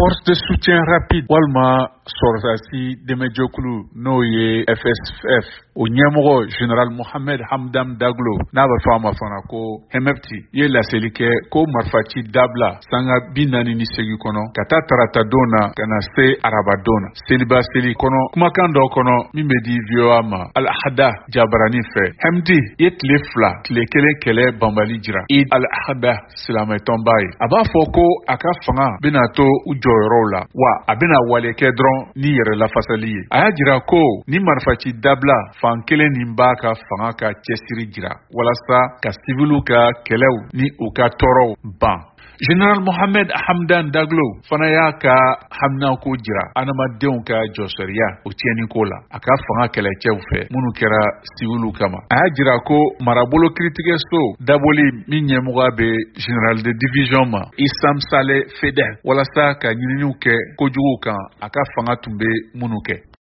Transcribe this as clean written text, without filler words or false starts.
Force de soutien rapide walma sɔrɔdasi dɛmɛjɛkulu n'o ye FSF o ɲɛmɔgɔ Général Mohamed Hamdan Daglo n'a bɛ fɔ a ma fana ko MFT ye laseli kɛ ko marifaci dabila sanga 48 kɔnɔ ka taa tarata don na ka na se araba don na seliba seli kɔnɔ kumakan dɔ kɔnɔ min bɛ di VOA ma Al-Ahada Jabarani fɛ MD ye tile 2 tile 1 kɛlɛ banbali jira Eid Al-Ahada silamɛtɔnba ye a b'a fɔ ko a ka fanga bɛna to u jɔyɔrɔw la wa a bɛna wale kɛ dɔrɔn ni yɛrɛ lafasali ye a y'a jira ko ni marifaci dabila fan kelen nin b'a ka fanga ka cɛsiri jira walasa ka sivilu ka kɛlɛw ni u ka tɔɔrɔw ban. Général Mohamed Hamdan Daglo fana y'a ka haminako jira adamadenw ka jɔsɔriya o tiɲɛniko la a ka fanga kɛlɛcɛw fɛ minnu kɛra sivilu kama a y'a jira ko marabolo kiiritigɛso dabɔli min ɲɛmɔgɔ bɛ Général de Division ma Isam Saleh Fedel walasa ka ɲininiw kɛ kojugu kan a ka fanga tun bɛ minnu kɛ.